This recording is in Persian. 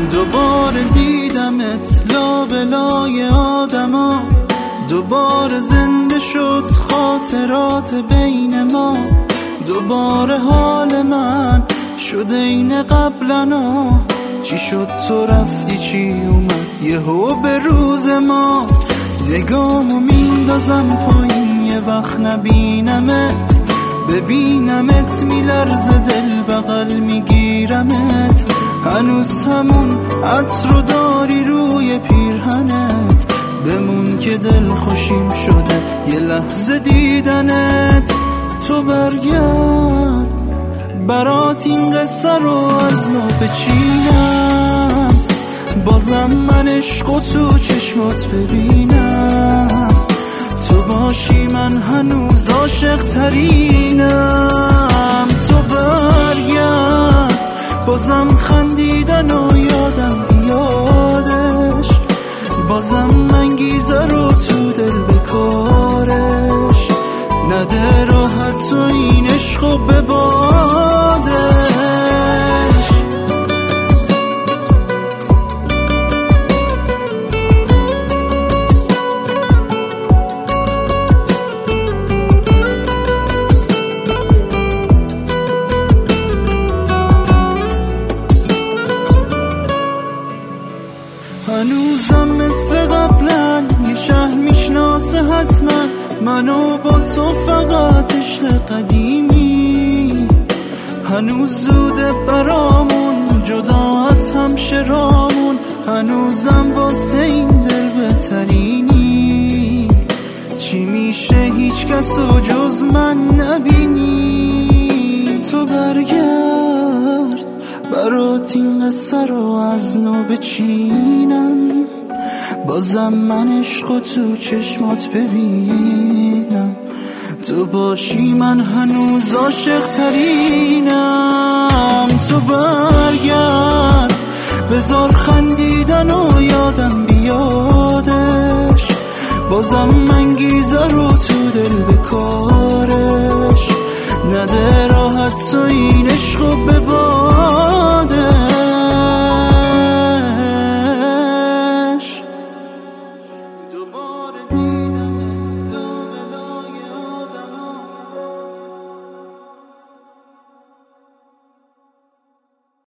دوباره دیدمت لابلای آدما، دوباره زنده شد خاطرات بین ما، دوباره حال من شد این قبلنا. چی شد تو رفتی چی اومد یهو به روز ما؟ نگامو میندازم پایین یه وقت نبینمت، ببینمت میلرزه دل بغل میگیرمت، هنوز همون عطر رو داری روی پیرهنت، بمون که دل خوشیم شده یه لحظه دیدنت. تو برگرد برات این قصه رو از نو بچینم، بازم من عشقو تو چشمات ببینم، تو باشی من هنوز عاشق ترینم. تو برگرد بازم خندیدن و یادم بیادش، بازم انگیزه رو تو دل بکارش، نده راحت تو این عشقو ببادش. هنوزم مثل قبلا یه شهر میشناسه حتما منو با تو، فقط عشق قدیمی. هنوز زوده برامون جدا از همشرامون، هنوزم واسه این دل بهترینی. چی میشه هیچ کسو جز من نبینی؟ تو برگرد برات این قصه رو از نو بچینم، بازم من عشقو تو چشمات ببینم، تو باشی من هنوز عاشق ترینم. تو برگرد بذار خندیدن و یادم بیادش، بازم انگیزه رو تو دل بکارش، نده راحت تو این عشقو ببار.